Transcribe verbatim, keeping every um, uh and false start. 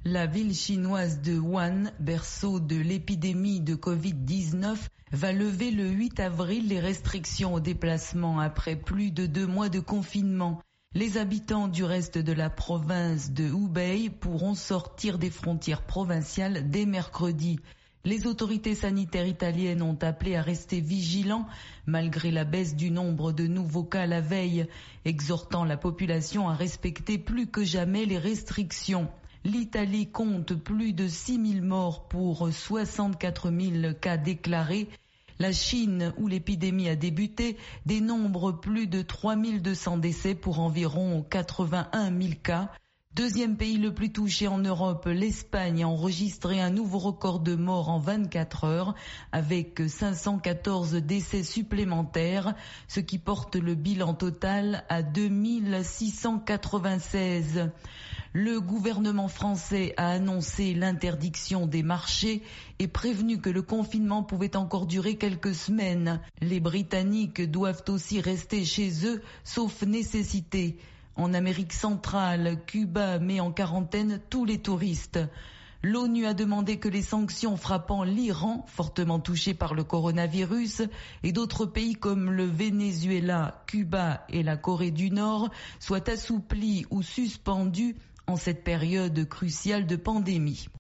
La ville chinoise de Wuhan, berceau de l'épidémie de covid dix-neuf, va lever le huit avril les restrictions au déplacement après plus de deux mois de confinement. Les habitants du reste de la province de Hubei pourront sortir des frontières provinciales dès mercredi. Les autorités sanitaires italiennes ont appelé à rester vigilants malgré la baisse du nombre de nouveaux cas la veille, exhortant la population à respecter plus que jamais les restrictions. L'Italie compte plus de six mille morts pour soixante-quatre mille cas déclarés. La Chine, où l'épidémie a débuté, dénombre plus de trois mille deux cents décès pour environ quatre-vingt-un mille cas. Deuxième pays le plus touché en Europe, l'Espagne a enregistré un nouveau record de morts en vingt-quatre heures avec cinq cent quatorze décès supplémentaires, ce qui porte le bilan total à deux mille six cent quatre-vingt-seize. Le gouvernement français a annoncé l'interdiction des marchés et prévenu que le confinement pouvait encore durer quelques semaines. Les Britanniques doivent aussi rester chez eux, sauf nécessité. En Amérique centrale, Cuba met en quarantaine tous les touristes. L'ONU a demandé que les sanctions frappant l'Iran, fortement touché par le coronavirus, et d'autres pays comme le Venezuela, Cuba et la Corée du Nord soient assouplies ou suspendues en cette période cruciale de pandémie.